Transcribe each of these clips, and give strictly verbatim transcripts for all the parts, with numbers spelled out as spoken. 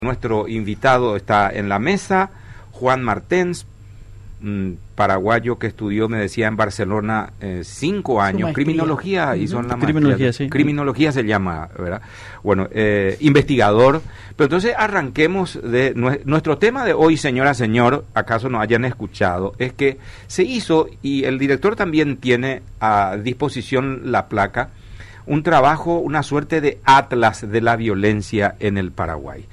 Nuestro invitado está en la mesa, Juan Martens, mmm, paraguayo que estudió, me decía, en Barcelona eh, cinco años, criminología, uh-huh. hizo en la criminología, maestría, sí. Criminología se llama, ¿verdad? Bueno, eh, investigador. Pero entonces arranquemos de nue- nuestro tema de hoy, señora, señor, acaso no hayan escuchado, es que se hizo, y el director también tiene a disposición la placa, un trabajo, una suerte de atlas de la violencia en el Paraguay.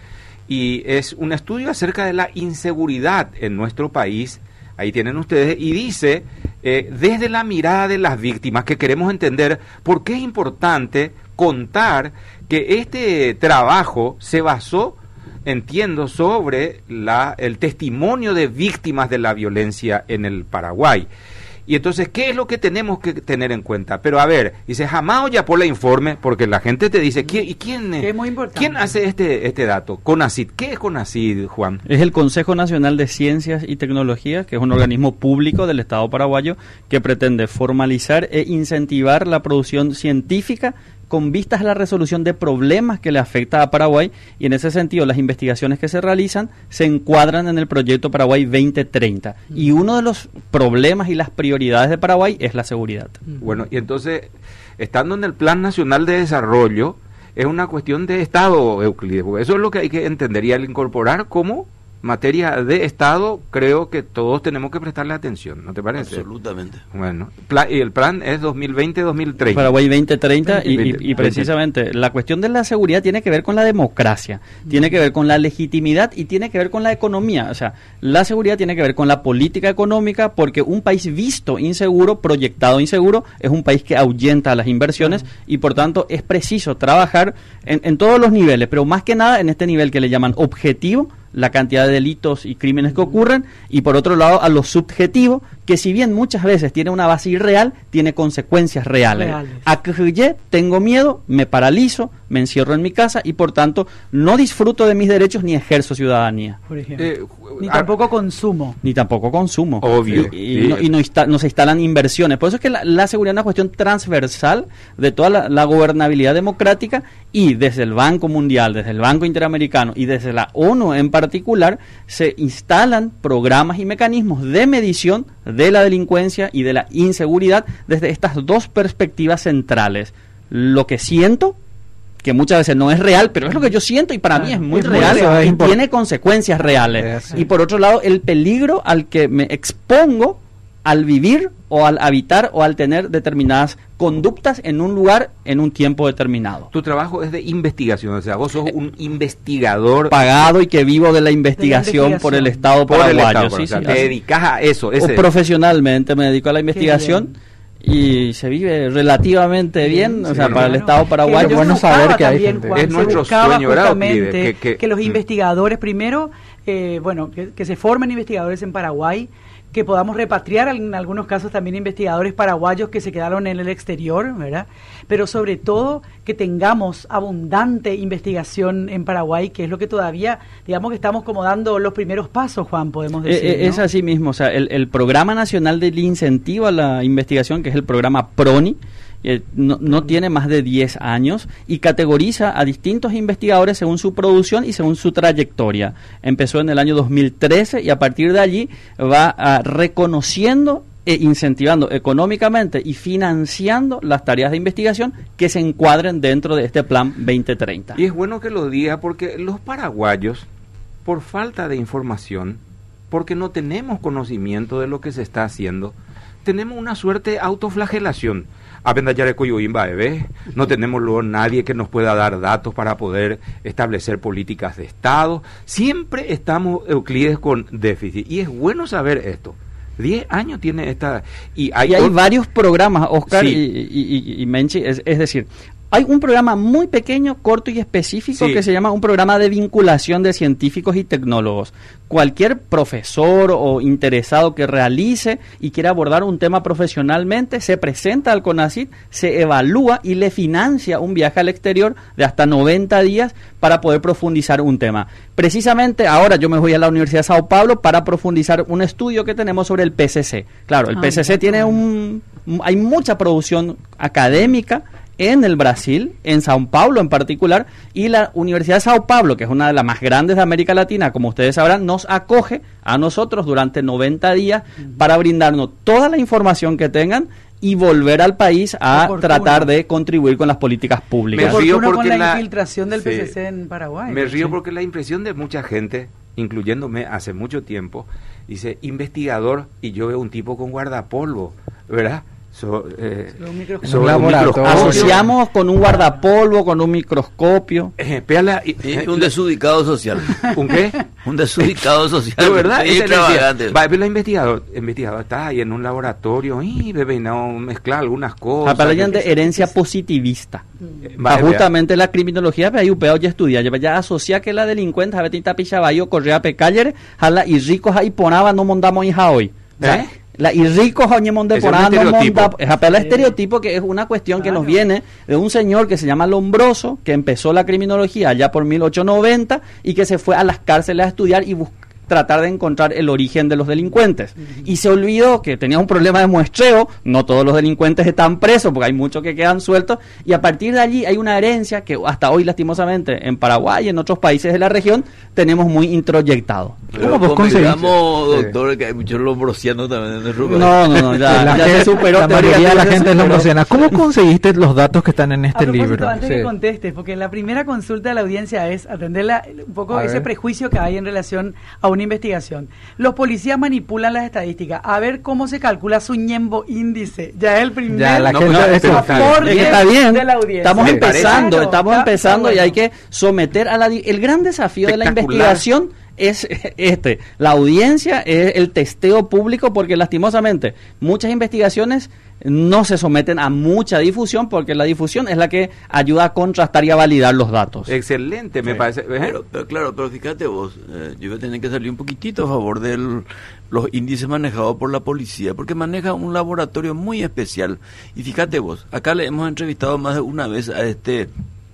Y es un estudio acerca de la inseguridad en nuestro país, ahí tienen ustedes, y dice, eh, desde la mirada de las víctimas, que queremos entender por qué es importante contar que este trabajo se basó, entiendo, sobre la, el testimonio de víctimas de la violencia en el Paraguay. Y entonces, ¿qué es lo que tenemos que tener en cuenta? Pero a ver, dice, jamás ya por la informe, porque la gente te dice, ¿quién, ¿y quién, es muy importante. ¿quién hace este este dato? CONACYT. ¿Qué es CONACYT, Juan? Es el Consejo Nacional de Ciencias y Tecnología, que es un organismo público del Estado paraguayo que pretende formalizar e incentivar la producción científica con vistas a la resolución de problemas que le afecta a Paraguay, y en ese sentido las investigaciones que se realizan se encuadran en el proyecto Paraguay veinte treinta, y uno de los problemas y las prioridades de Paraguay es la seguridad. Bueno, y entonces, estando en el Plan Nacional de Desarrollo, es una cuestión de Estado, Euclides, porque eso es lo que hay que entender, y al incorporar como materia de Estado, creo que todos tenemos que prestarle atención, ¿no te parece? Absolutamente. Bueno, pla- y el plan es dos mil veinte a dos mil treinta. Paraguay veinte treinta, y, y, y veinte. precisamente la cuestión de la seguridad tiene que ver con la democracia, mm. tiene que ver con la legitimidad y tiene que ver con la economía. O sea, la seguridad tiene que ver con la política económica, porque un país visto inseguro, proyectado inseguro, es un país que ahuyenta a las inversiones, mm. y por tanto es preciso trabajar en, en todos los niveles, pero más que nada en este nivel que le llaman objetivo, la cantidad de delitos y crímenes que ocurren, y por otro lado a lo subjetivo, que si bien muchas veces tiene una base irreal, tiene consecuencias reales. reales. A que tengo miedo, me paralizo, me encierro en mi casa y por tanto no disfruto de mis derechos ni ejerzo ciudadanía. Por ejemplo. Eh, ni tampoco consumo. Ni tampoco consumo. Obvio. Y, y, sí. no, y no, insta, no se instalan inversiones. Por eso es que la, la seguridad es una cuestión transversal de toda la, la gobernabilidad democrática, y desde el Banco Mundial, desde el Banco Interamericano y desde la ONU en particular, se instalan programas y mecanismos de medición de la delincuencia y de la inseguridad desde estas dos perspectivas centrales. Lo que siento, que muchas veces no es real, pero es lo que yo siento y para ah, mí es muy es real, muy real y import- tiene consecuencias reales. Sí. Y por otro lado, el peligro al que me expongo al vivir o al habitar o al tener determinadas conductas en un lugar en un tiempo determinado. Tu trabajo es de investigación, o sea, vos sos un investigador pagado y que vivo de la investigación, de la investigación. por el Estado por paraguayo. El Estado, sí, o sea, sí, te así. dedicas a eso. Ese. O profesionalmente me dedico a la investigación. Y se vive relativamente bien, sí, o sea, sí, para claro. el Estado paraguayo. Es bueno saber que hay gente. Es nuestro sueño, ¿verdad? Que, que, que los investigadores, primero, eh, bueno, que, que se formen investigadores en Paraguay, que podamos repatriar en algunos casos también investigadores paraguayos que se quedaron en el exterior, ¿verdad? Pero sobre todo que tengamos abundante investigación en Paraguay, que es lo que todavía, digamos que estamos como dando los primeros pasos, Juan, podemos decir, eh, ¿no? Es así mismo, o sea, el, el Programa Nacional del Incentivo a la Investigación, que es el programa PRONI, Eh, no, no tiene más de diez años y categoriza a distintos investigadores según su producción y según su trayectoria. Empezó en el año dos mil trece y a partir de allí va a, reconociendo e incentivando económicamente y financiando las tareas de investigación que se encuadren dentro de este plan veinte treinta. Y es bueno que lo diga, porque los paraguayos, por falta de información, porque no tenemos conocimiento de lo que se está haciendo, tenemos una suerte de autoflagelación. No tenemos luego nadie que nos pueda dar datos para poder establecer políticas de Estado. Siempre estamos, Euclides, con déficit. Y es bueno saber esto. Diez años tiene esta... Y hay, y hay otro... varios programas, Oscar sí. y, y, y, y Menchi, es, es decir... Hay un programa muy pequeño, corto y específico sí. que se llama un programa de vinculación de científicos y tecnólogos. Cualquier profesor o interesado que realice y quiera abordar un tema profesionalmente, se presenta al CONACYT, se evalúa y le financia un viaje al exterior de hasta noventa días para poder profundizar un tema. Precisamente ahora yo me voy a la Universidad de Sao Paulo para profundizar un estudio que tenemos sobre el P C C. Claro, el ah, P C C tiene un... hay mucha producción académica en el Brasil, en Sao Paulo en particular, y la Universidad de Sao Paulo, que es una de las más grandes de América Latina, como ustedes sabrán, nos acoge a nosotros durante noventa días para brindarnos toda la información que tengan y volver al país a Oportuno. tratar de contribuir con las políticas públicas. Me río porque con la, la infiltración del sí, P C C en Paraguay. Me río sí. porque la impresión de mucha gente, incluyéndome hace mucho tiempo, dice investigador y yo veo un tipo con guardapolvo, ¿verdad? So, eh, so, un laboratorio. Asociamos con un guardapolvo, con un microscopio. Eh, la, y, y un desubicado social. ¿Un qué? Un desubicado social. ¿De verdad? Sí, va, el investigador, investigador está ahí en un laboratorio y bebé, no mezclar algunas cosas. Hablan de herencia es, positivista. Eh, va, justamente la criminología, pero hay un peor ya estudia, ya asocia que la delincuente, a veces tapichabayo, correa pecaller, jala y ricos ahí ponaba, no mondamos hija hoy. ¿Eh? La y ricos añemón de porano monta, es apela estereotipo que es una cuestión claro. que nos viene de un señor que se llama Lombroso, que empezó la criminología allá por mil ochocientos noventa y que se fue a las cárceles a estudiar y buscar tratar de encontrar el origen de los delincuentes. Uh-huh. Y se olvidó que tenía un problema de muestreo, no todos los delincuentes están presos, porque hay muchos que quedan sueltos, y a partir de allí hay una herencia que hasta hoy, lastimosamente, en Paraguay y en otros países de la región, tenemos muy introyectado. ¿Cómo vos conseguimos, doctor, sí. que hay muchos lombrosianos también en el rubro? No, no, no, ya, la ya gente, se superó. La mayoría de la gente es lombrosiana. ¿Cómo conseguiste los datos que están en este a libro? Antes sí. que contestes, porque la primera consulta de la audiencia es atenderla un poco a ese ver. prejuicio que hay en relación a una investigación. Los policías manipulan las estadísticas. A ver cómo se calcula su ñembo índice. Ya es el primer ya, la no, gente, no, eso, aporte es está bien. de la audiencia. Estamos ¿Me empezando, parece? estamos Está, empezando está bueno. Y hay que someter a la... El gran desafío de la investigación es este, la audiencia, es el testeo público, porque lastimosamente muchas investigaciones no se someten a mucha difusión, porque la difusión es la que ayuda a contrastar y a validar los datos. Excelente, me sí. parece. Pero, pero claro, pero fíjate vos, eh, yo voy a tener que salir un poquitito a favor de los índices manejados por la policía, porque maneja un laboratorio muy especial. Y fíjate vos, acá le hemos entrevistado más de una vez a este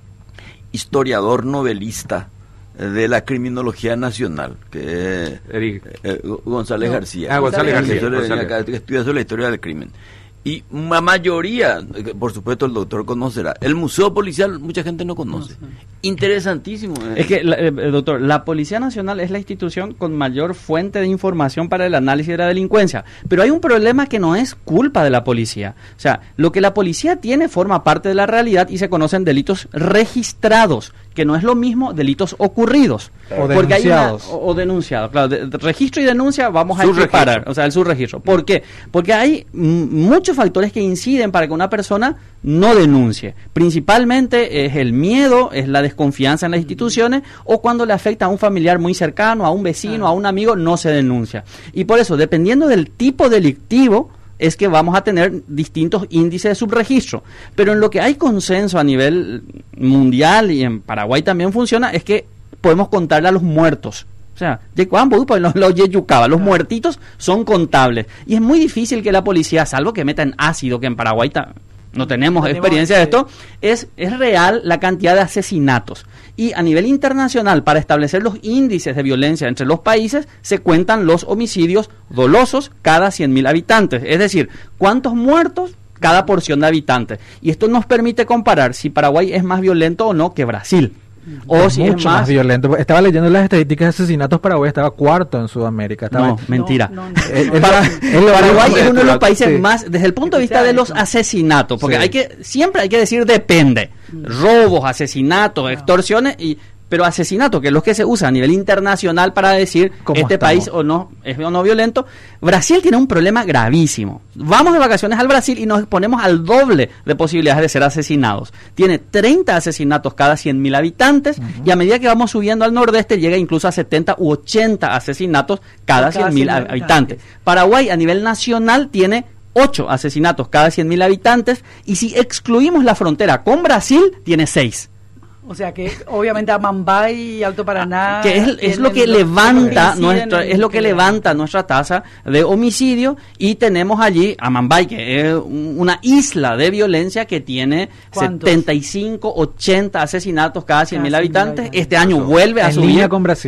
historiador novelista de la criminología nacional, que es eh, González no. García. Ah, González García. González, González. Acá, que estudia sobre la historia del crimen. Y la mayoría, por supuesto el doctor conocerá, el Museo Policial mucha gente no conoce. No, sí. Interesantísimo. Eh. Es que, la, eh, doctor, la Policía Nacional es la institución con mayor fuente de información para el análisis de la delincuencia, pero hay un problema que no es culpa de la policía. O sea, lo que la policía tiene forma parte de la realidad y se conocen delitos registrados, que no es lo mismo delitos ocurridos. O porque denunciados. Hay una, o, o denunciados, claro. De, de registro y denuncia vamos a equiparar, o sea, el subregistro. ¿Por qué? Porque hay m- muchos factores que inciden para que una persona no denuncie. Principalmente es el miedo, es la desconfianza en las instituciones, o cuando le afecta a un familiar muy cercano, a un vecino, ah. a un amigo, no se denuncia. Y por eso, dependiendo del tipo delictivo, es que vamos a tener distintos índices de subregistro. Pero en lo que hay consenso a nivel mundial, y en Paraguay también funciona, es que podemos contarle a los muertos. O sea, los, los yeyucaba, los muertitos son contables. Y es muy difícil que la policía, salvo que metan ácido, que en Paraguay ta, no tenemos, tenemos experiencia de esto, es, es real la cantidad de asesinatos. Y a nivel internacional, para establecer los índices de violencia entre los países, se cuentan los homicidios dolosos cada cien mil habitantes. Es decir, cuántos muertos cada porción de habitantes. Y esto nos permite comparar si Paraguay es más violento o no que Brasil. O es si mucho es más, más violento. Estaba leyendo las estadísticas de asesinatos. Paraguay estaba cuarto en Sudamérica. Estaba no, mentira. No, no, no, eh, no. Para, el Paraguay es uno de los países sí. más, desde el punto de vista de los asesinatos, porque sí. hay que siempre hay que decir depende. Robos, asesinatos, extorsiones y pero asesinato, que es lo que se usa a nivel internacional para decir este estamos? país o no es o no violento. Brasil tiene un problema gravísimo. Vamos de vacaciones al Brasil y nos exponemos al doble de posibilidades de ser asesinados. Tiene treinta asesinatos cada cien mil habitantes uh-huh. y a medida que vamos subiendo al nordeste llega incluso a setenta u ochenta asesinatos cada cien mil habitantes. Paraguay a nivel nacional tiene ocho asesinatos cada cien mil habitantes y si excluimos la frontera con Brasil tiene seis. O sea que obviamente a Mambay y Alto Paraná que es, es lo que levanta nuestra es lo que levanta nuestra tasa de homicidio y tenemos allí a Mambay que es una isla de violencia que tiene ¿cuántos? setenta y cinco, ochenta asentados cada cien mil habitantes. Este año vuelve a en subir línea con Brasil.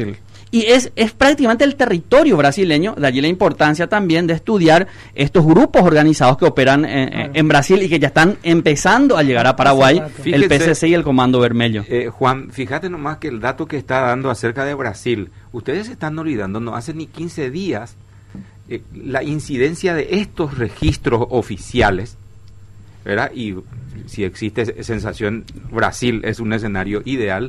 Y es, es prácticamente el territorio brasileño, de allí la importancia también de estudiar estos grupos organizados que operan en, claro. en Brasil y que ya están empezando a llegar a Paraguay, Fíjese, el P C C y el Comando Vermelho. Eh, Juan, fíjate nomás que el dato que está dando acerca de Brasil, ustedes se están olvidando, no hace ni quince días, eh, la incidencia de estos registros oficiales, ¿verdad? Y si existe sensación, Brasil es un escenario ideal,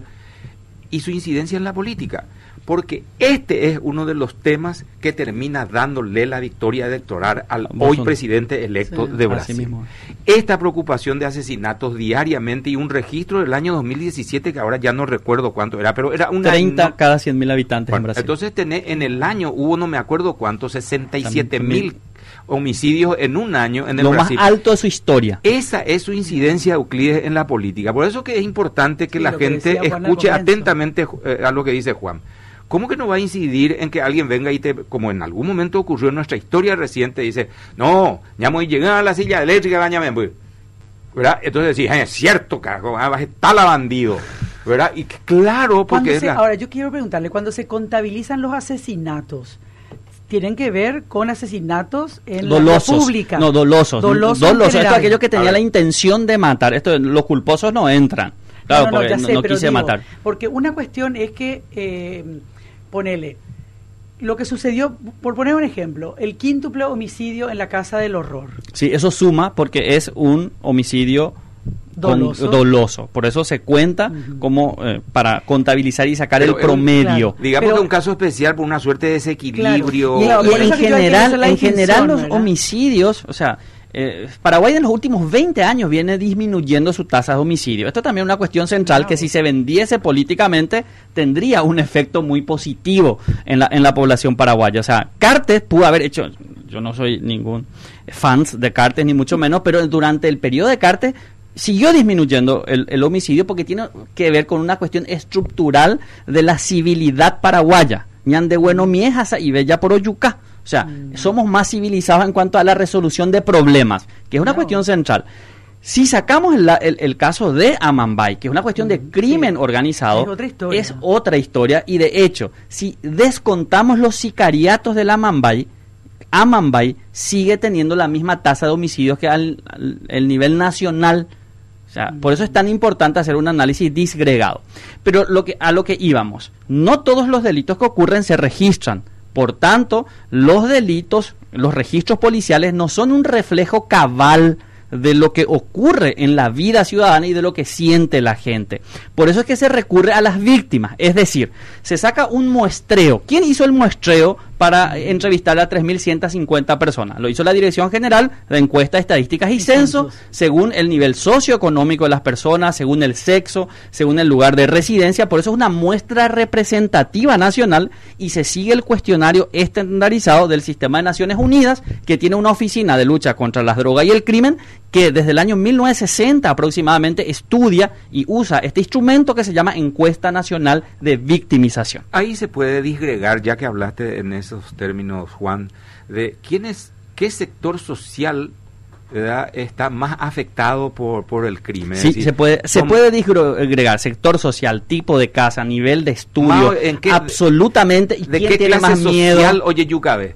y su incidencia en la política, porque este es uno de los temas que termina dándole la victoria electoral al hoy presidente electo sí, de Brasil. Esta preocupación de asesinatos diariamente y un registro del año dos mil diecisiete, que ahora ya no recuerdo cuánto era, pero era una... treinta no, cada cien mil habitantes bueno, en Brasil. Entonces tenés, en el año hubo, no me acuerdo cuánto, sesenta y siete mil homicidios en un año en el Lo Brasil. Lo más alto de su historia. Esa es su incidencia, Euclides, en la política. Por eso que es importante que sí, la gente que escuche atentamente eh, a lo que dice Juan. ¿Cómo que no va a incidir en que alguien venga y te, como en algún momento ocurrió en nuestra historia reciente, dice, no, ya me llegué a la silla eléctrica, bañame, ¿verdad? Entonces decís, es cierto, carajo, está la bandido, ¿verdad? Y claro, porque... Es se, la... Ahora, yo quiero preguntarle, cuando se contabilizan los asesinatos, tienen que ver con asesinatos en dolosos, la República. No, dolosos. Dolosos. dolosos. Esto es aquello que tenía la intención de matar. Esto, los culposos no entran. Claro, no, no, porque no, sé, no quise digo, matar. Porque una cuestión es que, eh, ponele, lo que sucedió, por poner un ejemplo, el quíntuple homicidio en la Casa del Horror. Sí, eso suma porque es un homicidio doloso. Con, doloso. Por eso se cuenta uh-huh. como eh, para contabilizar y sacar pero el promedio. Claro. Digamos pero, que un caso especial por una suerte de desequilibrio. Claro. Y, y, y en general, en general los ¿verdad? homicidios, o sea, eh, Paraguay en los últimos veinte años viene disminuyendo su tasa de homicidio. Esto también es una cuestión central claro. que si se vendiese políticamente tendría un efecto muy positivo en la en la población paraguaya. O sea, Cartes pudo haber hecho, yo no soy ningún fans de Cartes ni mucho menos, pero durante el periodo de Cartes siguió disminuyendo el, el homicidio porque tiene que ver con una cuestión estructural de la civilidad paraguaya. Ñan de bueno miejasa y bella por oyuca. O sea, mm. somos más civilizados en cuanto a la resolución de problemas, que es una no. cuestión central. Si sacamos el, el, el caso de Amambay, que es una cuestión de crimen sí. organizado, es otra, historia. es otra historia. Y de hecho, si descontamos los sicariatos del Amambay, Amambay sigue teniendo la misma tasa de homicidios que al, al el nivel nacional. O sea, por eso es tan importante hacer un análisis disgregado. Pero lo que, a lo que íbamos, no todos los delitos que ocurren se registran. Por tanto, los delitos, los registros policiales no son un reflejo cabal de lo que ocurre en la vida ciudadana y de lo que siente la gente. Por eso es que se recurre a las víctimas, es decir, se saca un muestreo. ¿Quién hizo el muestreo para entrevistar a tres mil ciento cincuenta personas? Lo hizo la Dirección General de Encuestas, Estadísticas y Censo, según el nivel socioeconómico de las personas, según el sexo, según el lugar de residencia. Por eso es una muestra representativa nacional y se sigue el cuestionario estandarizado del Sistema de Naciones Unidas, que tiene una oficina de lucha contra las drogas y el crimen, que desde el año mil novecientos sesenta aproximadamente estudia y usa este instrumento que se llama Encuesta Nacional de Victimización. Ahí se puede disgregar, ya que hablaste en esos términos, Juan, de quién es, qué sector social, ¿verdad?, está más afectado por, por el crimen. Sí, decir, se puede se puede disgregar sector social, tipo de casa, nivel de estudio, ¿en qué, absolutamente. ¿Y de quién qué tiene clase más miedo? Social oye Yucabe?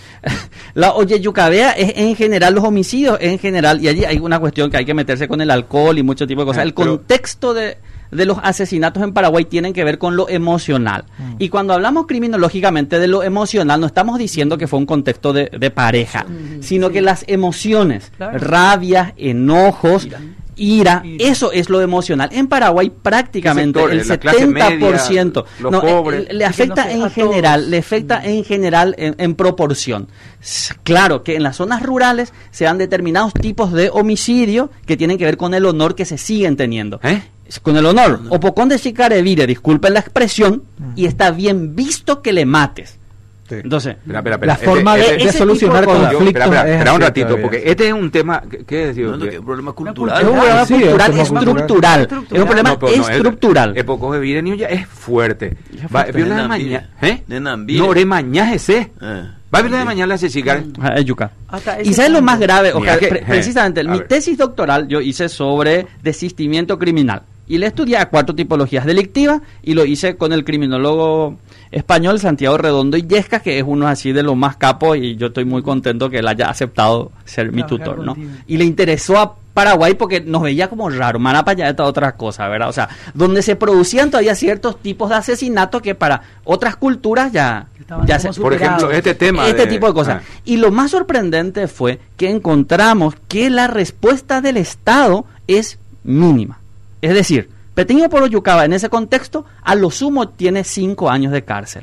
La oyeyucabea es en general los homicidios, en general, y allí hay una cuestión que hay que meterse con el alcohol y mucho tipo de cosas. El Pero, contexto de, de los asesinatos en Paraguay tienen que ver con lo emocional. Mm. Y cuando hablamos criminológicamente de lo emocional, no estamos diciendo que fue un contexto de, de pareja, mm, sino sí. que las emociones, claro. rabia, enojos, Mira. ira, eso es lo emocional. En Paraguay prácticamente el setenta por ciento media, no, pobres, le afecta en general, todos. le afecta en general en, en proporción. Claro que en las zonas rurales se dan determinados tipos de homicidio que tienen que ver con el honor que se siguen teniendo. ¿Eh? Con el honor. O pocón de chicarevire, disculpen la expresión, y está bien visto que le mates. Sí. Entonces, espera, espera, espera. la forma este, de, este, de solucionar conflictos. Espera, espera, espera un ratito, todavía. porque este es un tema. ¿Qué es no, no, que un problema cultural. Es un problema sí, cultural es estructural. estructural. Es un problema no, no, estructural. El poco de vida ya es fuerte. Va a violar de mañana. ¿Eh? De no, de mañana ese. Va a violar de mañana la chica. Es yuca. Y sabes lo más grave, o sea, pre precisamente, mi ver. tesis doctoral yo hice sobre desistimiento criminal. Y le estudié a cuatro tipologías delictivas y lo hice con el criminólogo español Santiago Redondo Illescas, que es uno así de los más capos, y yo estoy muy contento que él haya aceptado ser mi Trabajar tutor, ¿no? contigo. Y le interesó a Paraguay porque nos veía como raro, mana para allá de toda otra cosa, ¿verdad? O sea, donde se producían todavía ciertos tipos de asesinatos que para otras culturas ya, Estaban ya como se... Por ejemplo, este tema. Este tipo de cosas. Ah. Y lo más sorprendente fue que encontramos que la respuesta del Estado es mínima. Es decir, Petiño Poroyucaba en ese contexto a lo sumo tiene cinco años de cárcel.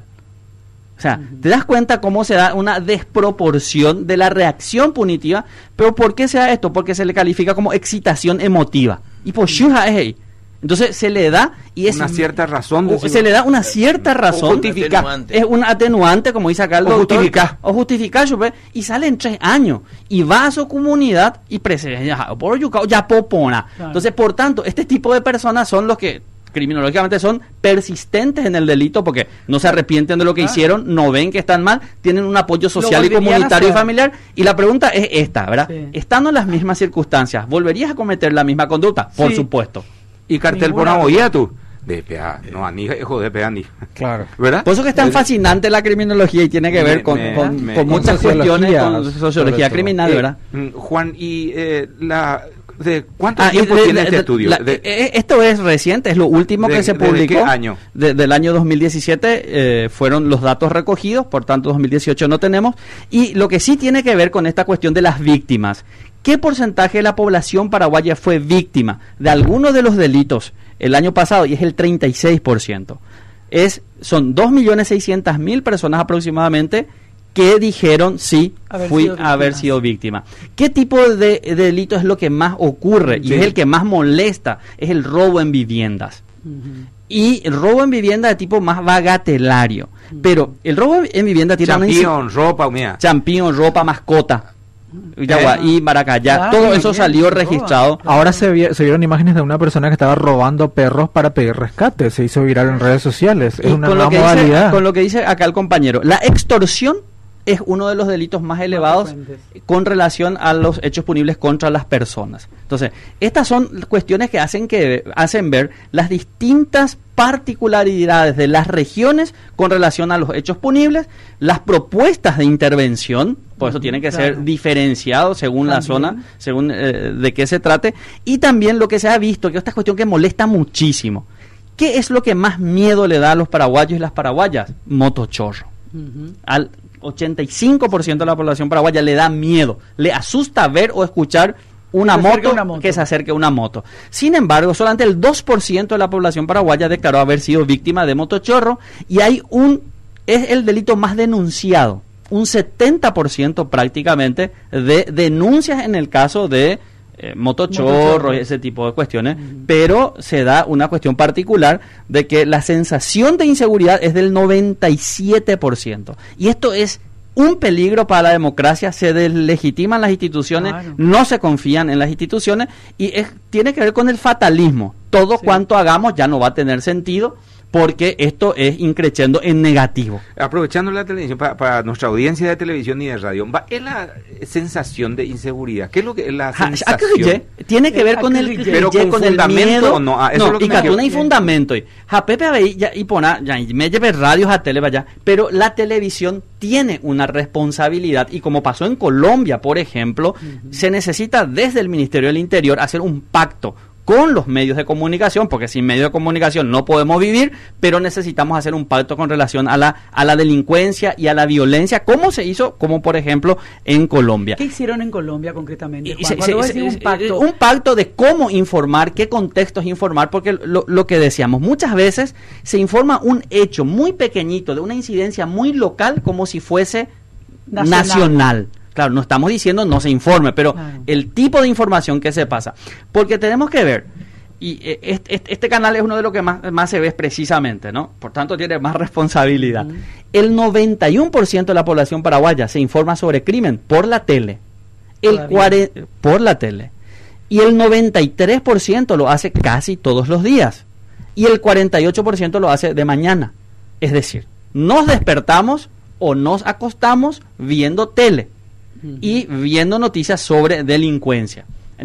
O sea, uh-huh. ¿Te das cuenta cómo se da una desproporción de la reacción punitiva? ¿Pero por qué se da esto? Porque se le califica como excitación emotiva. Y por shuja es ahí. Entonces se le da y es una cierta razón. O, se le da una cierta razón. Justifica. Es un atenuante, como dice acá el o doctor. Justificar. O justificar. Y sale en tres años. Y va a su comunidad y presenta. Por ya popona. Claro. Entonces, por tanto, este tipo de personas son los que criminológicamente son persistentes en el delito porque no se arrepienten de lo que ah. hicieron, no ven que están mal, tienen un apoyo social y comunitario y familiar. Y la pregunta es esta, ¿verdad? Sí. Estando en las mismas circunstancias, ¿volverías a cometer la misma conducta? Por sí. supuesto. Y cartel por una boya tú. D P A, no, ni hijo de D P A ni. Claro. ¿Verdad? Por eso que es tan fascinante la criminología y tiene que ver me, con, me, con, me, con muchas cuestiones, con sociología criminal, eh, ¿verdad? Juan, y eh, la... ¿De cuánto ah, tiempo de, tiene de, este de, estudio? La, de, eh, esto es reciente, es lo último de, que se ¿de publicó. ¿De qué año? De, del año dos mil diecisiete eh, fueron los datos recogidos, por tanto dos mil dieciocho no tenemos. Y lo que sí tiene que ver con esta cuestión de las víctimas. ¿Qué porcentaje de la población paraguaya fue víctima de alguno de los delitos el año pasado? Y es el treinta y seis por ciento. Es, son dos millones seiscientas mil personas aproximadamente que dijeron sí, haber fui sido a haber sido víctima. ¿Qué tipo de, de delito es lo que más ocurre? Sí. Y es el que más molesta, es el robo en viviendas. Uh-huh. Y el robo en vivienda de tipo más bagatelario. Uh-huh. Pero el robo en vivienda tiene champion, una... ropa, mía. Champion, ropa, mascota. Yaguaí, Maracayá, Claro, todo muy eso bien, salió roba. registrado. Ahora se, vi- se vieron imágenes de una persona que estaba robando perros para pedir rescate. Se hizo viral en redes sociales. Es Y una con lo nueva que dice, modalidad. con lo que dice acá el compañero, la extorsión es uno de los delitos más elevados frecuentes. con relación a los hechos punibles contra las personas. Entonces, estas son cuestiones que hacen que hacen ver las distintas particularidades de las regiones con relación a los hechos punibles, las propuestas de intervención, por eso tienen que Claro. ser diferenciados según la También. zona, según eh, de qué se trate, y también lo que se ha visto, que esta es cuestión que molesta muchísimo. ¿Qué es lo que más miedo le da a los paraguayos y las paraguayas? Motochorro. Uh-huh. Al ochenta y cinco por ciento de la población paraguaya le da miedo, le asusta ver o escuchar una Se acerca moto, una moto. que se acerque a una moto. Sin embargo, solamente el dos por ciento de la población paraguaya declaró haber sido víctima de motochorro y hay un es el delito más denunciado, un setenta por ciento prácticamente de denuncias en el caso de eh, motochorro Motochorro. y ese tipo de cuestiones, pero se da una cuestión particular de que la sensación de inseguridad es del noventa y siete por ciento. Y esto es un peligro para la democracia, se deslegitiman las instituciones, Claro. no se confían en las instituciones y es, tiene que ver con el fatalismo. Todo Sí. cuanto hagamos ya no va a tener sentido porque esto es increciendo en negativo. Aprovechando la televisión, para, para nuestra audiencia de televisión y de radio, ¿va- ¿es la sensación de inseguridad? ¿qué es lo que es la Ja, sensación? acrillé, tiene que El ver con el acrillé. Pero acrillé, con con el fundamento miedo. o no, ah, eso es lo que y me catuna quiero- y fundamento. Y ja, Pepe Abey, ya, y pona, ya, y me lleve radios a tele, vaya. Pero la televisión tiene una responsabilidad y como pasó en Colombia, por ejemplo, se necesita desde el Ministerio del Interior hacer un pacto con los medios de comunicación, porque sin medios de comunicación no podemos vivir, pero necesitamos hacer un pacto con relación a la a la delincuencia y a la violencia, como se hizo, como por ejemplo en Colombia. ¿Qué hicieron en Colombia concretamente? Y Juan? se- Cuando se- vos se- decís un pacto, un pacto de cómo informar, qué contextos informar, porque lo, lo que decíamos, muchas veces se informa un hecho muy pequeñito, de una incidencia muy local, como si fuese nacional. Nacional. Claro, no estamos diciendo no se informe, pero Claro. el tipo de información que se pasa. Porque tenemos que ver, y eh, este, este- este canal es uno de los que más, más se ve precisamente, ¿no? Por tanto, tiene más responsabilidad. Ujú. El noventa y uno por ciento de la población paraguaya se informa sobre crimen por la tele. El Todavía. cuare- por la tele. Y el noventa y tres por ciento lo hace casi todos los días. Y el cuarenta y ocho por ciento lo hace de mañana. Es decir, nos despertamos o nos acostamos viendo tele Ujú. y viendo noticias sobre delincuencia. Entonces,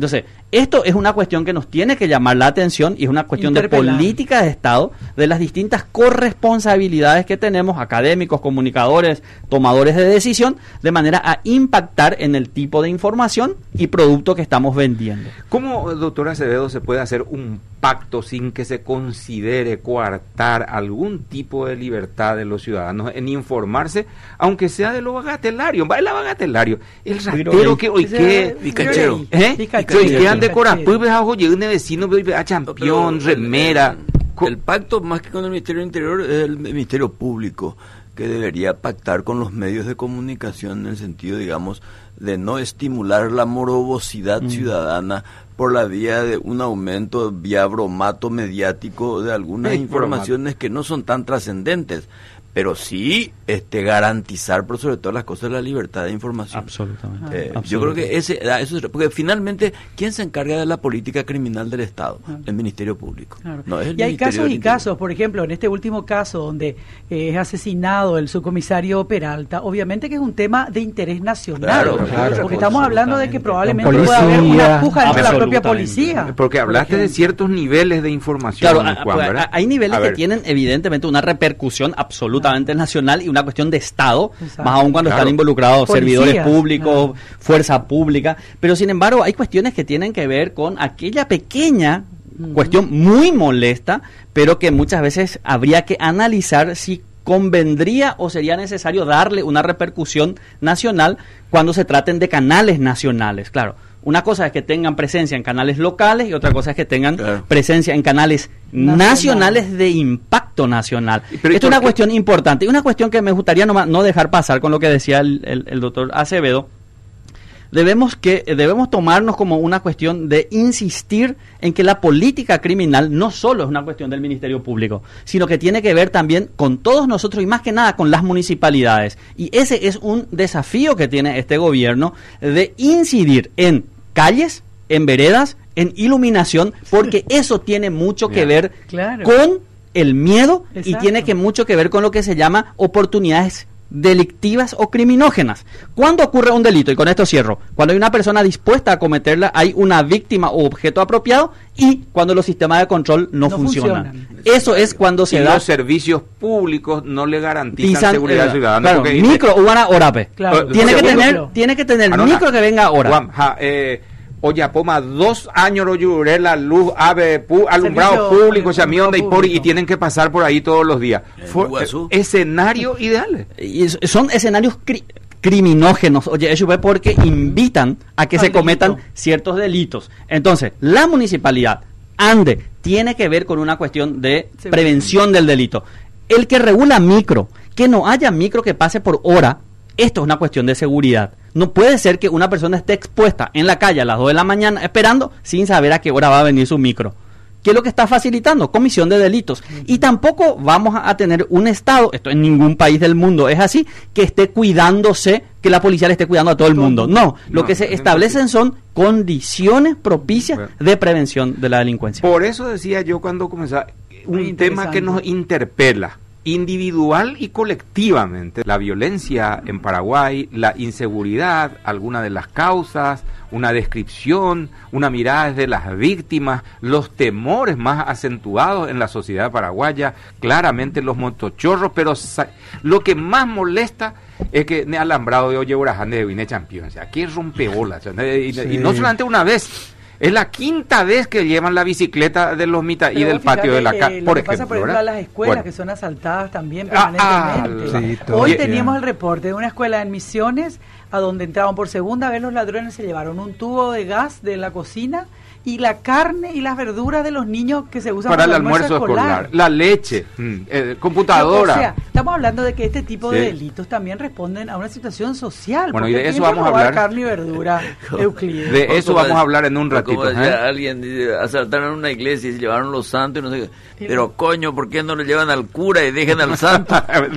Esto es una cuestión que nos tiene que llamar la atención y es una cuestión de política de Estado, de las distintas corresponsabilidades que tenemos, académicos, comunicadores, tomadores de decisión, de manera a impactar en el tipo de información y producto que estamos vendiendo. ¿Cómo, doctor Acevedo, se puede hacer un pacto sin que se considere coartar algún tipo de libertad de los ciudadanos en informarse, aunque sea de lo bagatelario? Va, el bagatelario, el ratero que hoy que Picachero, ¿eh? Picachero. Que hoy de Corapú, ves a oye, un vecino, a campeón, remera. El, el pacto, más que con el Ministerio del Interior, es el Ministerio Público, que debería pactar con los medios de comunicación en el sentido, digamos, de no estimular la morbosidad mm. ciudadana por la vía de un aumento vía bromato mediático de algunas hey, informaciones bromato. que no son tan trascendentes, pero sí este garantizar por sobre todas las cosas la libertad de información. Absolutamente. Eh, Absolutamente. Yo creo que ese eso es, porque finalmente ¿quién se encarga de la política criminal del Estado? Claro. El Ministerio Público. Claro. No, es el y hay Ministerio casos y Interior. casos, por ejemplo, en este último caso donde eh, es asesinado el subcomisario Peralta, obviamente que es un tema de interés nacional, claro, porque claro, estamos hablando de que probablemente Con pueda haber policía. una puja entre la propia policía. Porque hablaste de ciertos niveles de información. Claro, a, Juan, a, hay niveles que tienen evidentemente una repercusión absolutamente claro. nacional y una cuestión de Estado, exacto. más aún cuando claro. están involucrados Policías, servidores públicos, claro. fuerza pública, pero sin embargo hay cuestiones que tienen que ver con aquella pequeña uh-huh. cuestión muy molesta, pero que muchas veces habría que analizar si convendría o sería necesario darle una repercusión nacional cuando se traten de canales nacionales, claro. Una cosa es que tengan presencia en canales locales y otra cosa es que tengan claro. presencia en canales nacional. nacionales de impacto nacional. Esto es una qué? cuestión importante y una cuestión que me gustaría no, no dejar pasar con lo que decía el, el, el doctor Acevedo. Debemos, que, debemos tomarnos como una cuestión de insistir en que la política criminal no solo es una cuestión del Ministerio Público, sino que tiene que ver también con todos nosotros y más que nada con las municipalidades. Y ese es un desafío que tiene este gobierno de incidir en calles, en veredas, en iluminación, porque eso tiene mucho que ver claro. con el miedo Exacto. y tiene que mucho que ver con lo que se llama oportunidades delictivas o criminógenas. ¿Cuándo ocurre un delito? Y con esto cierro. Cuando hay una persona dispuesta a cometerla, hay una víctima o objeto apropiado y cuando los sistemas de control no, no funcionan. funcionan. Eso es cuando se y da... los servicios públicos no le garantizan Pisan, seguridad eh, ciudadana. Claro, porque micro, dice, Ubana, Orape. Claro. Segundo, Tiene, que tener, tiene que tener Anona, micro que venga ahora. Juan, ja, eh, Oye, Poma, dos años lo lloré la luz, ave, pu, alumbrado Servicio, público, chamionda y por y tienen que pasar por ahí todos los días. For, eh, escenario ideal. Y son escenarios cri criminógenos, oye, eso fue porque invitan a que Al se cometan delito. ciertos delitos. Entonces, la municipalidad, ande, tiene que ver con una cuestión de sí, prevención del delito. El que regula micro, que no haya micro que pase por hora, esto es una cuestión de seguridad. No puede ser que una persona esté expuesta en la calle a las dos de la mañana esperando sin saber a qué hora va a venir su micro. ¿Qué es lo que está facilitando? Comisión de delitos. Y tampoco vamos a tener un Estado, esto en ningún país del mundo es así, que esté cuidándose, que la policía le esté cuidando a todo el mundo. No, lo no, que se establecen son condiciones propicias de prevención de la delincuencia. Por eso decía yo cuando comenzaba, un tema que nos interpela individual y colectivamente. La violencia en Paraguay, la inseguridad, alguna de las causas, una descripción, una mirada desde las víctimas, los temores más acentuados en la sociedad paraguaya, claramente los motochorros, pero lo que más molesta es que ne alambrado de Oye Boraján de Vine Champions, o sea, aquí rompebolas, y, sí. y no solamente una vez. Es la quinta vez que llevan la bicicleta de los mitad y del patio de la casa, eh, por que ejemplo. Pasa, por ejemplo, a las escuelas bueno. que son asaltadas también permanentemente. Ah, ah, sí, Hoy teníamos el reporte de una escuela en Misiones a donde entraban por segunda vez los ladrones, se llevaron un tubo de gas de la cocina y la carne y las verduras de los niños que se usan para, para el almuerzo, almuerzo escolar. escolar, la leche, mm, eh, computadora. O sea, estamos hablando de que este tipo sí. de delitos también responden a una situación social. Bueno, y de eso vamos a hablar. Carne y verdura, Euclides. De eso vamos a hablar en un ratito. Como decía ¿eh? alguien, asaltaron una iglesia y se llevaron los santos y no sé qué. Pero coño, ¿por qué no le llevan al cura y dejen al santo?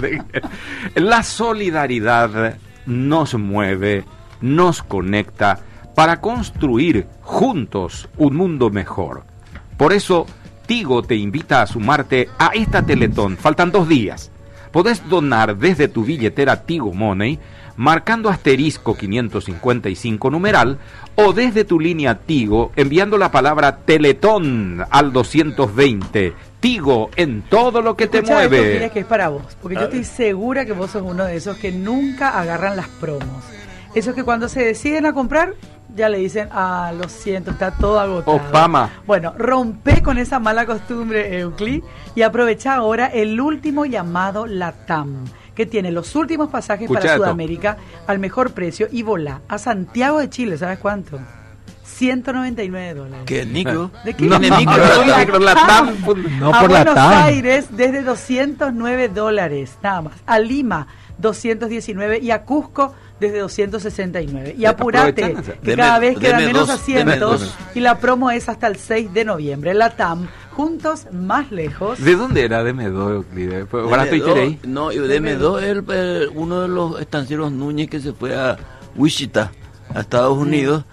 La solidaridad nos mueve, nos conecta para construir juntos un mundo mejor. Por eso, Tigo te invita a sumarte a esta Teletón. Faltan dos días Podés donar desde tu billetera Tigo Money, marcando asterisco quinientos cincuenta y cinco numeral, o desde tu línea Tigo, enviando la palabra Teletón al doscientos veinte. Tigo, en todo lo que te Escucha esto, mueve. Giles, que es para vos, porque yo estoy segura que vos sos uno de esos que nunca agarran las promos. Esos que cuando se deciden a comprar, ya le dicen, ah, lo siento, está todo agotado. Obama. Bueno, rompe con esa mala costumbre, Euclid, y aprovecha ahora el último llamado LATAM, que tiene los últimos pasajes Escucha para esto. Sudamérica al mejor precio y volá a Santiago de Chile, ¿sabes cuánto? ciento noventa y nueve dólares. ¿Qué, Nico? ¿De qué? No, ¿Tiene micro? no, micro, LATAM. No a por la Buenos T A M. Aires desde doscientos nueve dólares, nada más. A Lima, doscientos diecinueve, y a Cusco desde doscientos sesenta y nueve. Y apurate, Aprovechan, que deme- cada vez quedan deme menos dos, deme asientos dos. y la promo es hasta el seis de noviembre. La T A M, juntos más lejos. ¿De dónde era de Medo, Euclides? Pues, ahora estoy D M dos, tiré. No, y D M dos es el, el- uno de los estancieros Núñez que se fue a Wichita, a Estados Unidos,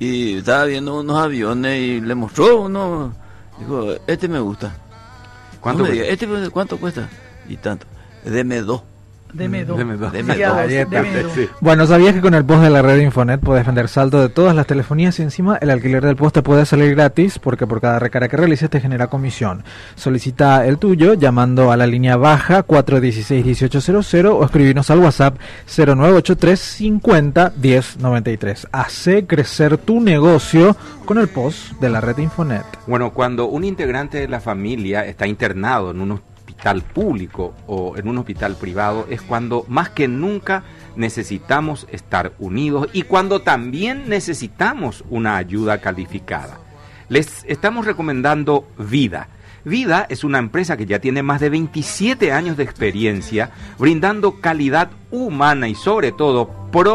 y estaba viendo unos aviones y le mostró uno. Dijo, este me gusta. ¿Cuánto No me cuesta? diga, ¿este cuánto cuesta? Y tanto. D M dos. Deme dos. Deme dos. Deme Sí, a dos. vos, deme dos. Sí. Bueno, ¿sabías que con el post de la red Infonet puedes vender saldo de todas las telefonías y encima el alquiler del post te puede salir gratis porque por cada recarga que realices te genera comisión? Solicita el tuyo llamando a la línea baja cuatro uno seis, uno ocho cero cero o escribirnos al WhatsApp cero nueve ocho tres cincuenta diez noventa y tres. Hace crecer tu negocio con el post de la red Infonet. Bueno, cuando un integrante de la familia está internado en un hospital público o en un hospital privado, es cuando más que nunca necesitamos estar unidos y cuando también necesitamos una ayuda calificada. Les estamos recomendando Vida. Vida es una empresa que ya tiene más de veintisiete años de experiencia, brindando calidad humana y sobre todo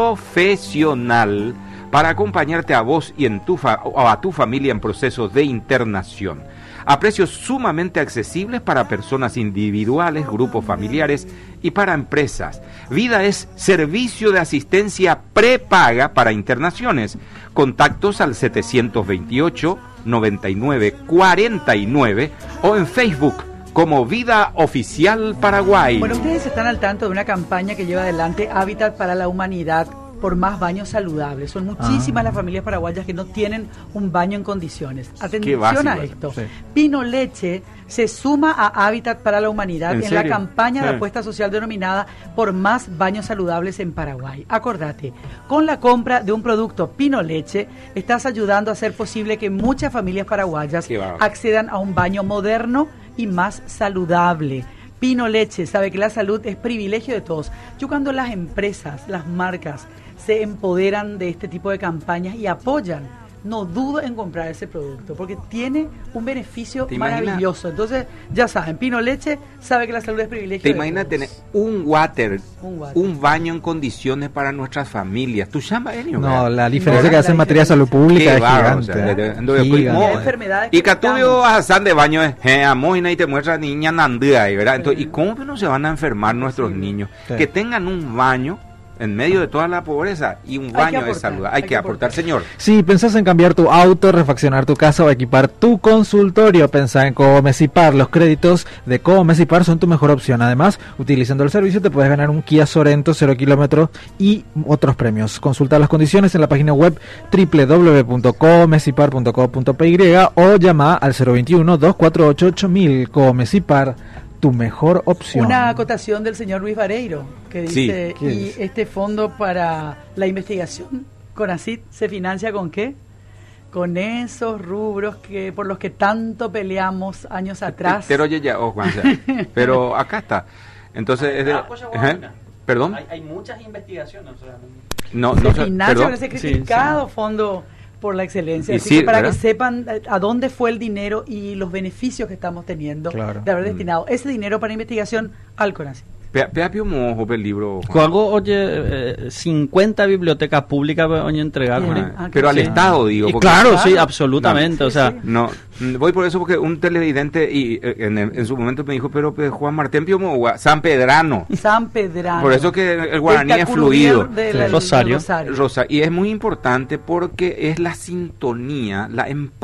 profesional para acompañarte a vos y en tu fa- o a tu familia en procesos de internación, a precios sumamente accesibles para personas individuales, grupos familiares y para empresas. Vida es servicio de asistencia prepaga para internaciones. Contactos al setecientos veintiocho, noventa y nueve, cuarenta y nueve o en Facebook como Vida Oficial Paraguay. Bueno, ustedes están al tanto de una campaña que lleva adelante Hábitat para la Humanidad por más baños saludables. Son muchísimas Ah. las familias paraguayas que no tienen un baño en condiciones. Qué Atención básico a eso. esto. Sí. Pino Leche se suma a Hábitat para la Humanidad ¿En en, la serio? campaña de Sí. apuesta social denominada por más baños saludables en Paraguay. Acordate, con la compra de un producto Pino Leche, estás ayudando a hacer posible que muchas familias paraguayas Qué bárbaro. accedan a un baño moderno y más saludable. Pino Leche sabe que la salud es privilegio de todos. Yo cuando las empresas, las marcas, se empoderan de este tipo de campañas y apoyan, no dudo en comprar ese producto, porque tiene un beneficio ¿Te imaginas? maravilloso. Entonces, ya saben, Pino Leche sabe que la salud es privilegio ¿Te de imaginas todos. tener un water, Un un, water. baño en condiciones para nuestras familias? ¿Tú llamas, Enio? No, la No, diferencia la- que hace en la materia de salud diferencia. pública Qué es bárbaro, gigante. o sea, ¿eh? de- de- de- Gigante. Hay enfermedades que Y Catubio estamos- a San de baño es eh, amoina y te muestra niña nandía, ¿verdad? Entonces, ¿y cómo que no se van a enfermar nuestros niños? Sí. Que tengan un baño en medio de toda la pobreza y un que baño de aportar, salud. Hay, hay que, que aportar, aportar. señor. Si pensás en cambiar tu auto, refaccionar tu casa o equipar tu consultorio, pensá en Cobo Mesipar. Los créditos de Cobo Mesipar son tu mejor opción. Además, utilizando el servicio te puedes ganar un Kia Sorento cero kilómetros y otros premios. Consulta las condiciones en la página web doble u doble u doble u punto cobo mesipar punto co punto pe y o llama al cero veintiuno, dos cuatro ocho, ocho mil. Cobo Mesipar, tu mejor opción. Una acotación del señor Luis Vareiro, que Sí, dice, ¿qué y es? este fondo para la investigación, CONACYT, ¿se financia con qué? Con esos rubros que por los que tanto peleamos años atrás. Pero oye ya, oh, Juanza, pero acá está. Entonces, es de- Ah, pues, ya, Ajá. bueno. ¿Perdón? Hay, hay muchas investigaciones. O sea, No, se no sé, financia perdón. con ese Sí, criticado fondo por la excelencia. Y Así sí, que para ¿verdad? que sepan eh, a dónde fue el dinero y los beneficios que estamos teniendo Claro. de haber Mm. destinado ese dinero para investigación al CONACYT. Pe- Peapio mojo el libro. Juan. Juego, oye, eh, cincuenta bibliotecas públicas oye entregar. Bien. oye. Ah, Pero al sí. Estado, digo. Y porque- claro, Claro. sí, absolutamente. No. o sea, Sí, sí. No, mm, voy por eso porque un televidente y eh, en, en su momento me dijo, pero pues, Juan Martín Piomo, San Pedrano. San Pedrano. Por eso que el guaraní Del es Tacururiel fluido. del- Sí. del Rosario. Rosario. Rosa, y es muy importante porque es la sintonía, la empatía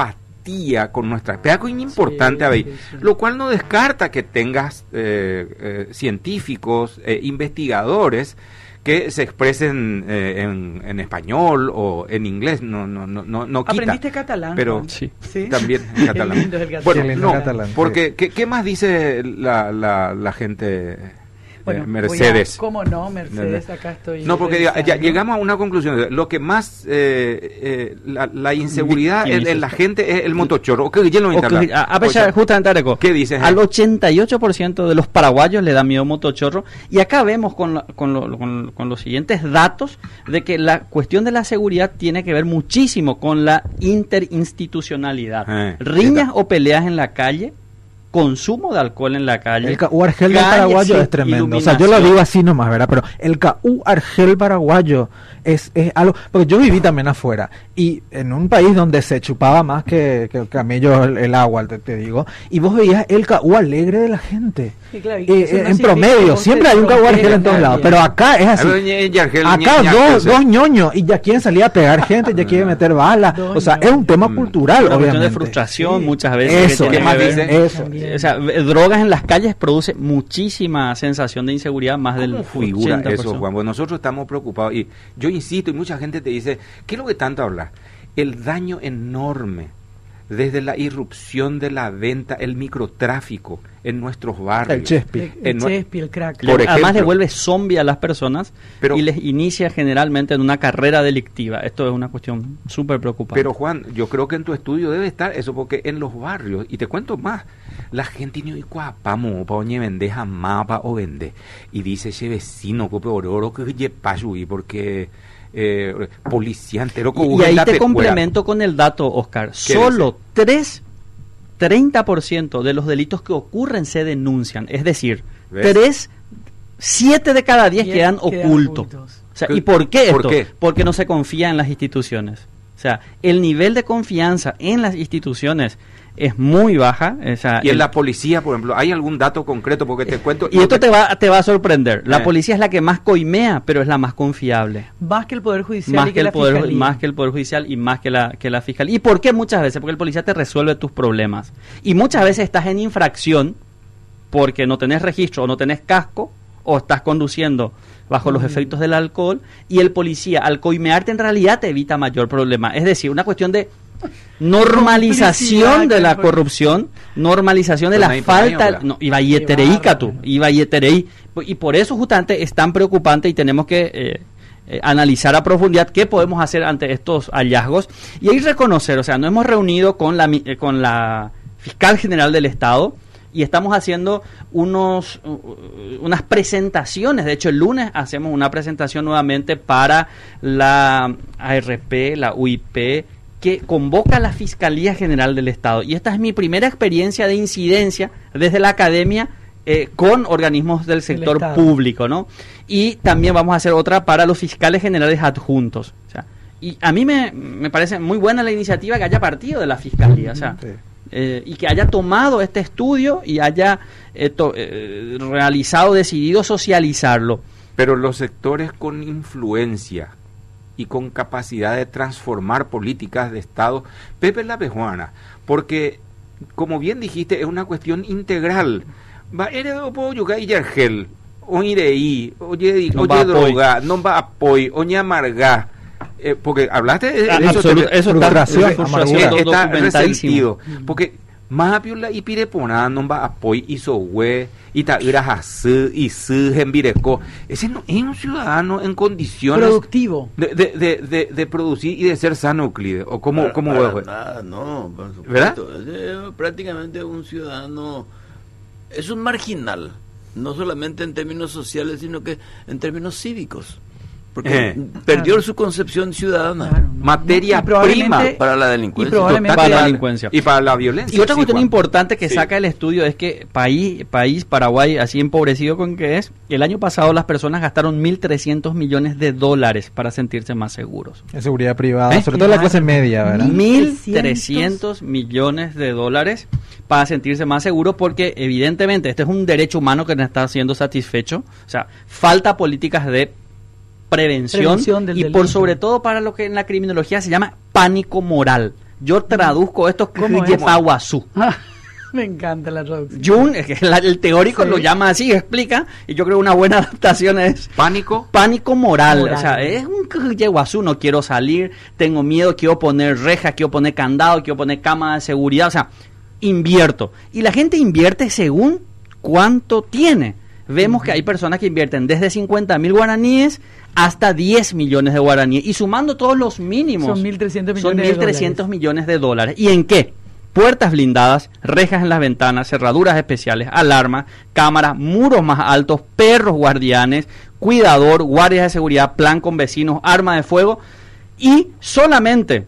empatía con nuestra especie, algo importante, Sí, ahí, sí, sí. lo cual no descarta que tengas eh, eh, científicos, eh, investigadores que se expresen eh, en, en español o en inglés, no no no no, no quita. ¿Aprendiste catalán? Pero Juan? Sí. ¿Sí? también en catalán. Qué lindo es el catalán. Bueno, Qué lindo no, catalán, porque sí. ¿qué, qué más dice la, la, la gente? Bueno, eh, Mercedes. voy a- ¿Cómo no, Mercedes? Acá estoy. No, porque ya, ya revisando. llegamos a una conclusión. Lo que más, eh, eh, la, la inseguridad en, en la gente es el motochorro. ¿O qué, ya lo O instala? que- a, a pesar, justamente, Areco, ¿Qué dices? al ochenta y ocho por ciento de los paraguayos le da miedo motochorro, y acá vemos con, la- con, lo- con- con los siguientes datos de que la cuestión de la seguridad tiene que ver muchísimo con la interinstitucionalidad. Eh, Riñas está. o peleas en la calle, consumo de alcohol en la calle. El K U Argel del calles paraguayo sin es tremendo. O sea, yo lo iluminación. digo así nomás, ¿verdad? Pero el K U Argel paraguayo es, es algo... Porque yo viví también afuera. Y en un país donde se chupaba más que, que el camello el, el agua, te, te digo. Y vos veías el K U alegre de la gente. Sí, claro, y Eh, eso no eh, en significa que promedio. vos Siempre te hay un K U Argel protejas en todos a lados. nadie. Pero acá es así. A ver, ñe- Yargel, Acá ñe- ñe- dos, ñe- dos ñoños y ya quieren salir a pegar gente, ya quieren meter balas. Dos O sea, es un tema ñoños. cultural, Una cuestión obviamente. de frustración Sí. muchas veces. Eso, que ¿qué tiene más que ver- dice? Eso. También. O sea, eh, drogas en las calles produce muchísima sensación de inseguridad, más del ¿Cómo figura ochenta por ciento. eso, Juan? Pues nosotros estamos preocupados y yo insisto y mucha gente te dice, ¿qué es lo que tanto habla? El daño enorme desde la irrupción de la venta, el microtráfico en nuestros barrios. El Chespi. El, En el nue- Chespi, el crack. Por Además ejemplo. le vuelve zombie a las personas, Pero- y les inicia generalmente en una carrera delictiva. Esto es una cuestión súper preocupante. Pero Juan, yo creo que en tu estudio debe estar eso, porque en los barrios, y te cuento más, la gente ni cuapamo, pa oñe vendeja mapa o vende, y dice ese vecino cope ororo que ye pasui, porque eh, policía entero y, y ahí te complemento con el dato, Oscar. Solo tres, treinta por ciento de los delitos que ocurren se denuncian. Es decir, ¿Ves? tres, siete de cada diez Diez quedan quedan ocultos. ocultos. O sea, ¿Qué- ¿y por qué por esto? qué? Porque no se confía en las instituciones. O sea, el nivel de confianza en las instituciones es muy baja. O sea, Y en el- la policía, por ejemplo, ¿hay algún dato concreto? Porque te cuento... y esto te va, te va a sorprender. La Eh. policía es la que más coimea, pero es la más confiable. Más que el Poder Judicial Más y que, que, el la poder, Fiscalía. más que el Poder Judicial y más que la, que la Fiscalía. ¿Y por qué muchas veces? Porque el policía te resuelve tus problemas. Y muchas veces estás en infracción porque no tenés registro o no tenés casco o estás conduciendo bajo los Mm. efectos del alcohol, y el policía al coimearte en realidad te evita mayor problema. Es decir, una cuestión de normalización Complicidad de la con el corrupción, normalización de Pero la nadie por ahí falta, habla. no, iba yetereica tú, bárbaro. iba yeterei, y por eso justamente es tan preocupante y tenemos que eh, eh, analizar a profundidad qué podemos hacer ante estos hallazgos, y ahí reconocer, o sea, nos hemos reunido con la mi- eh, con la fiscal general del Estado y estamos haciendo unos uh, unas presentaciones. De hecho, el lunes hacemos una presentación nuevamente para la A R P, la U I P, que convoca a la Fiscalía General del Estado. Y esta es mi primera experiencia de incidencia desde la academia eh, con organismos del sector Estado. público, ¿no? Y también vamos a hacer otra para los fiscales generales adjuntos. O sea, y a mí me, me parece muy buena la iniciativa que haya partido de la Fiscalía, o sea, Sí. eh, y que haya tomado este estudio y haya eh, to- eh, realizado, decidido socializarlo. Pero los sectores con influencia y con capacidad de transformar políticas de Estado, Pepe la Pejuana, porque, como bien dijiste, es una cuestión integral. Va, eres pollo que hay Yargel, oye, oye, No va oye, a poi. droga, no va a poi, oye, amarga. Eh, porque hablaste de, de Ah, eso, absolut- te- eso frustración, está, amargura. frustración Eh, está documentadísimo. resentido, porque más piola y pirepona no va a poi hizo hue y ta ira hasu y su gembireco. Ese no es un ciudadano en condiciones Productivo. de, de, de, de, de producir y de ser sano, Euclides, o cómo, Para- cómo para vos, nada, no, por supuesto. ¿Verdad? Es prácticamente un ciudadano, es un marginal, no solamente en términos sociales, sino que en términos cívicos, porque Eh. perdió Claro. su concepción ciudadana Claro, no, Materia no, y probablemente- prima para la y delincuencia. probablemente- Para la delincuencia. y para la violencia. Y otra sí, cuestión Juan. importante que Sí. saca el estudio es que país, país Paraguay, así empobrecido con que es, el año pasado las personas gastaron mil trescientos millones de dólares para sentirse más seguros. En seguridad privada, ¿Eh? sobre todo la clase media, ¿verdad? mil trescientos millones de dólares para sentirse más seguro, porque evidentemente este es un derecho humano que no está siendo satisfecho. O sea, falta políticas de prevención, Prevención del y delito. por sobre todo para lo que en la criminología se llama pánico moral. Yo traduzco esto ¿Cómo es? Yepaguazú. Me encanta la traducción. Jung, es que la- el teórico Sí. lo llama así, explica, y yo creo que una buena adaptación es Pánico. pánico moral. Moral. O sea, es un Yeguazú, no quiero salir, tengo miedo, quiero poner rejas, quiero poner candado, quiero poner cama de seguridad, o sea, invierto. Y la gente invierte según cuánto tiene. Vemos que hay personas que invierten desde cincuenta mil guaraníes hasta diez millones de guaraníes. Y sumando todos los mínimos, Son mil trescientos millones son de mil trescientos millones de dólares. ¿Y en qué? Puertas blindadas, rejas en las ventanas, cerraduras especiales, alarmas, cámaras, muros más altos, perros guardianes, cuidador, guardias de seguridad, plan con vecinos, arma de fuego, y solamente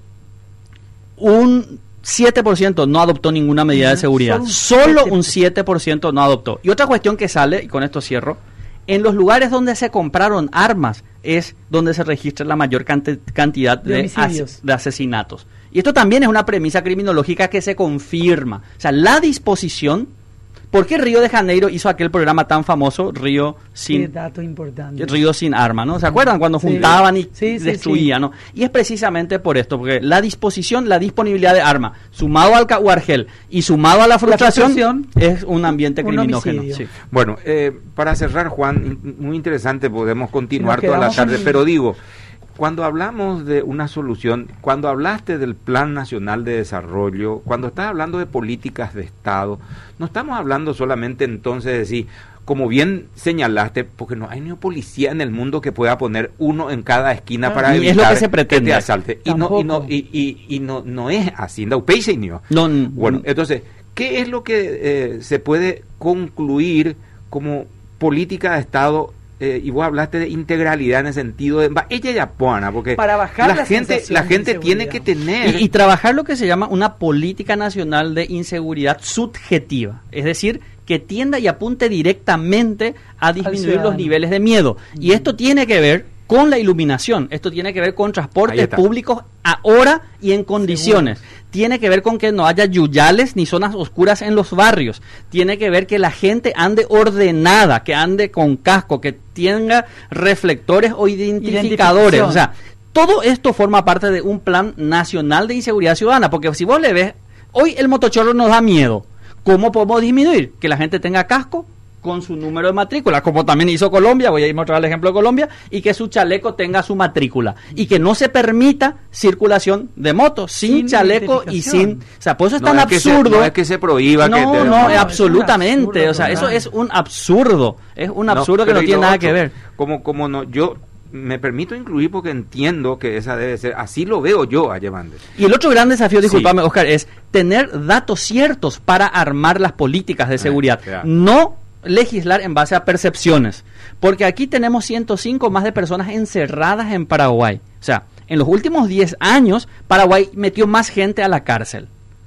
un siete por ciento no adoptó ninguna medida de Ujú, seguridad. solo un Solo siete. un siete por ciento no adoptó. Y otra cuestión que sale, y con esto cierro, en los lugares donde se compraron armas es donde se registra la mayor cante- cantidad De de, homicidios. as- de asesinatos. Y esto también es una premisa criminológica que se confirma. O sea, la disposición. ¿Por qué Río de Janeiro hizo aquel programa tan famoso, Río Qué sin dato importante. Río sin arma, ¿no? ¿Se acuerdan cuando Sí. juntaban y Sí, sí, destruían, ¿no? Y es precisamente por esto, porque la disposición, la disponibilidad de arma, sumado al cahuargel y sumado a la frustración, frustración, es un ambiente un criminógeno. homicidio. Sí. Bueno, eh, para cerrar, Juan, in- muy interesante, podemos continuar Si nos toda la quedamos tarde, con- pero digo, cuando hablamos de una solución, cuando hablaste del Plan Nacional de Desarrollo, cuando estás hablando de políticas de Estado, no estamos hablando solamente entonces de decir, como bien señalaste, porque no hay ni un policía en el mundo que pueda poner uno en cada esquina Ah, para ni es evitar lo que se pretende. te asalte. Y no, y no, Tampoco. y, y, y no, no es así, no, peise ni no. No, n- Bueno, entonces, ¿qué es lo que eh, se puede concluir como política de Estado? Eh, y vos hablaste de integralidad en el sentido de va, ella ya puana, porque Para bajar la la gente sensación la de gente tiene inseguridad. que tener Y, y trabajar lo que se llama una política nacional de inseguridad subjetiva, es decir, que tienda y apunte directamente a disminuir los ciudadano. niveles de miedo. Y esto tiene que ver con la iluminación, esto tiene que ver con Ahí transportes está. públicos ahora y en condiciones. Tiene que ver con que no haya yuyales ni zonas oscuras en los barrios. Tiene que ver que la gente ande ordenada, que ande con casco, que tenga reflectores o identificadores. Identificación. O sea, todo esto forma parte de un plan nacional de inseguridad ciudadana, porque si vos le ves, hoy el motochorro nos da miedo. ¿Cómo podemos disminuir? Que la gente tenga casco con su número de matrícula, como también hizo Colombia, voy a irme otra vez al ejemplo de Colombia, y que su chaleco tenga su matrícula, y que no se permita circulación de motos sin, Sin chaleco y identificación. sin... O sea, por eso es no tan es que se- absurdo... no es que se prohíba no, que te- no, no, es es un absolutamente, absurdo o sea, eso total. es un absurdo, es un No, absurdo que pero no y tiene lo nada otro, que ver. como como no yo me permito incluir porque entiendo que esa debe ser, así lo veo yo a Yevandes. Y el otro gran desafío, Sí. discúlpame, Oscar, es tener datos ciertos para armar las políticas de seguridad. ya. No legislar en base a percepciones. Porque aquí tenemos ciento cinco más de personas encerradas en Paraguay. O sea, en los últimos diez años, Paraguay metió más gente a la cárcel.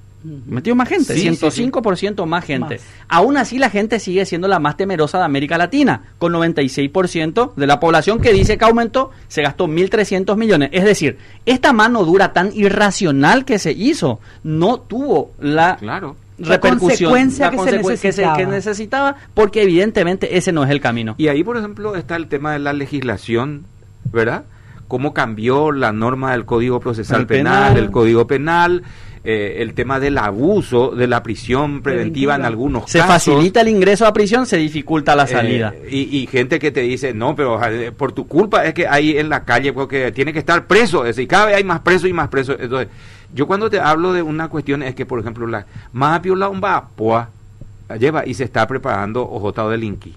Metió más gente, Sí, ciento cinco por ciento más gente. Más. Aún así, la gente sigue siendo la más temerosa de América Latina, con noventa y seis por ciento de la población que dice que aumentó, se gastó mil trescientos millones. Es decir, esta mano dura tan irracional que se hizo no tuvo la Claro. La repercusión, consecuencia la que se consecu- que, se, necesitaba. que necesitaba, porque evidentemente ese no es el camino. Y ahí, por ejemplo, está el tema de la legislación, ¿verdad? Cómo cambió la norma del Código Procesal El Penal, penal. el Código Penal, eh, el tema del abuso de la prisión preventiva Preventiva. en algunos Se casos. facilita el ingreso a prisión, se dificulta la Eh, salida. y, y gente que te dice, no, pero eh, por tu culpa es que hay en la calle, porque tiene que estar preso, es decir, cada vez hay más presos y más presos. Entonces, yo cuando te hablo de una cuestión es que, por ejemplo, la más viola un poa lleva y se está preparando ojotado del Inqui.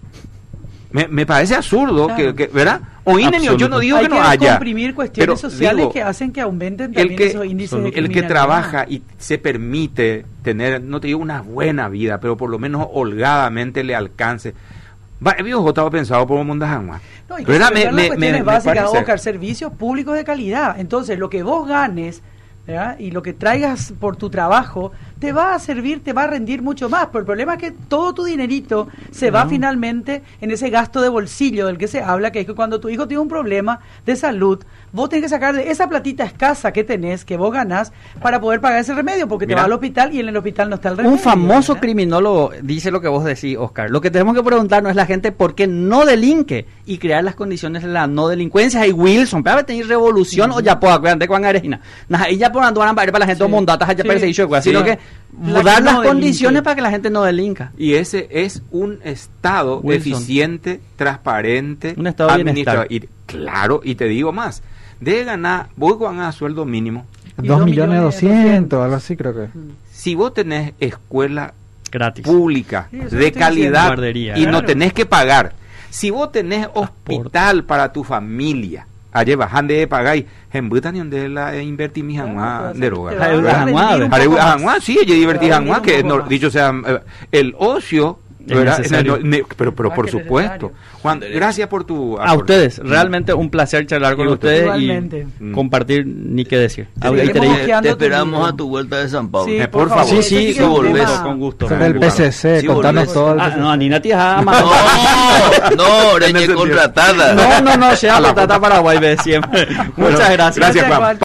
Me, me parece absurdo, Claro. que, que- ¿verdad? O inenio, yo no digo Hay que que no haya. comprimir cuestiones pero sociales digo, que hacen que aumenten el también que, esos índices de el que criminalidad. trabaja y se permite tener, no te digo una buena vida, pero por lo menos holgadamente le alcance. Va, he estado pensado por un Mondajangua. No, y que ¿Verdad? se vean las cuestiones básicas, parece. Oscar, servicios públicos de calidad. Entonces, lo que vos ganes, ¿verdad? Y lo que traigas por tu trabajo te va a servir, te va a rendir mucho más. Pero el problema es que todo tu dinerito se va finalmente en ese gasto de bolsillo del que se habla, que es que cuando tu hijo tiene un problema de salud, vos tenés que sacar de esa platita escasa que tenés, que vos ganás, para poder pagar ese remedio, porque Mira. te va al hospital y en el hospital no está el remedio. Un famoso ¿verdad? criminólogo dice lo que vos decís, Oscar. Lo que tenemos que preguntarnos es la gente por qué no delinque y crear las condiciones de la no delincuencia. Hay Wilson, para tener revolución o ya puedo, cuidarte con Arejina. Y ya por andar para la gente Sí. mondatas allá Sí. perseguido, Sí. sino que La dar que las no condiciones delinque. para que la gente no delinca. Y ese es un Estado Wilson. eficiente, transparente, Un estado de administrado. bienestar. Y, claro, y te digo más, de ganar, vos ganar sueldo mínimo. Y dos dos millones millones doscientos, algo así creo que. Si vos tenés escuela Gratis. pública, Sí, eso de estoy calidad, diciendo. Guardería. y no Claro. tenés que pagar. Si vos tenés hospital para tu familia, allá bajan de pagar y en Buta ni donde la invertí mis Claro, anuas te de va- droga. te va a Ay, rendir anuá, un Are- poco más. anuá, sí, yo divertí Te va a anuá, rendir que un poco no, más. dicho sea, eh, el ocio, Es ¿verdad? necesario. No, ne- pero pero Más por que supuesto. necesario. Juan, gracias por tu A ustedes, realmente un placer charlar con Y ustedes igualmente. y compartir ni qué decir. Sí, Ahí hemos tenéis- buscado. Te, Buscando te tu esperamos libro. a tu vuelta de San Pablo. Sí, Eh, por por favor. favor. Sí, sí, Ese sí, es un volvés tema- con gusto. Sobre el con P gusto. C C, Sí, contanos volvés. todo. el Ah, P C C. no, Nina tía ama. No, no, En ese Reñe sentido. contratada. No, no, no, sea patata Paraguay de siempre. Muchas Bueno, gracias. gracias, Juan. Juan.